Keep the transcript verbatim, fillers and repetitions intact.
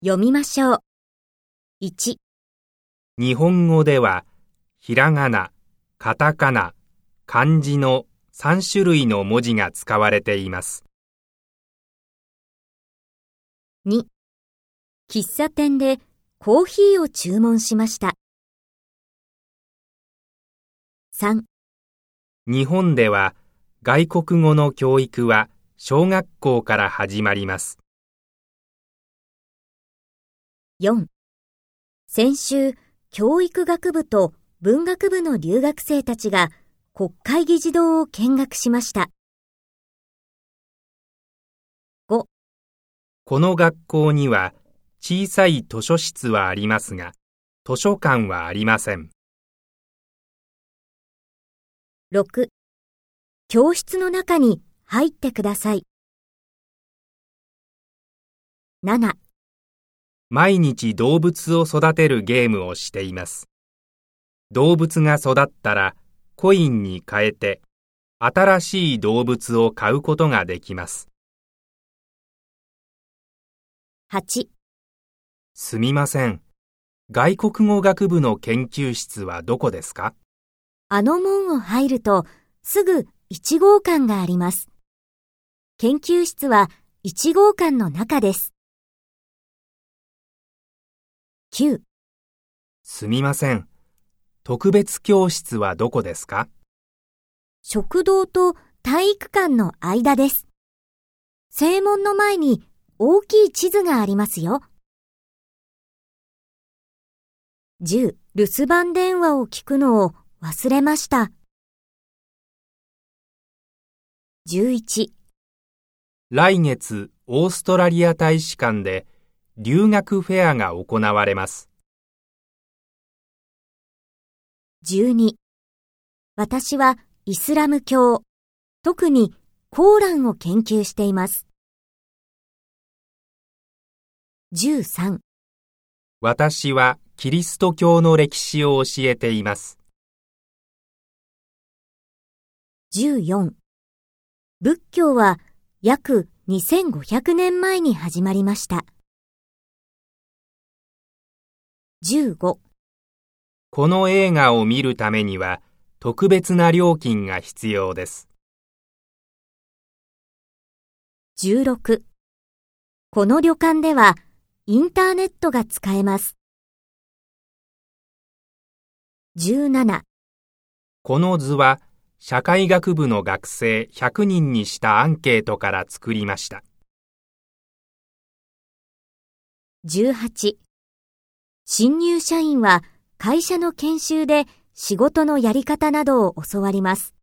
読みましょう。いち、 日本語では、ひらがな、カタカナ、漢字のさん種類の文字が使われています。 に、喫茶店でコーヒーを注文しました。さん、 日本では外国語の教育は小学校から始まります。 よん、先週、教育学部と文学部の留学生たちが国会議事堂を見学しました。ご、 この学校には小さい図書室はありますが、図書館はありません。 ろく、教室の中に入ってください。なな、 毎日動物を育てるゲームをしています。動物が育ったらコインに変えて新しい動物を買うことができます。 はち、 すみません。外国語学部の研究室はどこですか？ あの門を入るとすぐいち号館があります。研究室はいち号館の中です。きゅう、 すみません。特別教室はどこですか？ 食堂と体育館の間です。正門の前に大きい地図がありますよ。じゅう、留守番電話を聞くのを忘れました。じゅういち、 来月オーストラリア大使館で留学フェアが行われます。 じゅうに、私はイスラム教、特にコーランを研究しています。じゅうさん、 私はキリスト教の歴史を教えています。 じゅうよん、仏教は約にせんごひゃくねんまえに始まりました。じゅうご、 この映画を見るためには特別な料金が必要です。 じゅうろく、この旅館ではインターネットが使えます。じゅうなな、 この図は社会学部の学生ひゃくにんにしたアンケートから作りました。 じゅうはち、新入社員は会社の研修で仕事のやり方などを教わります。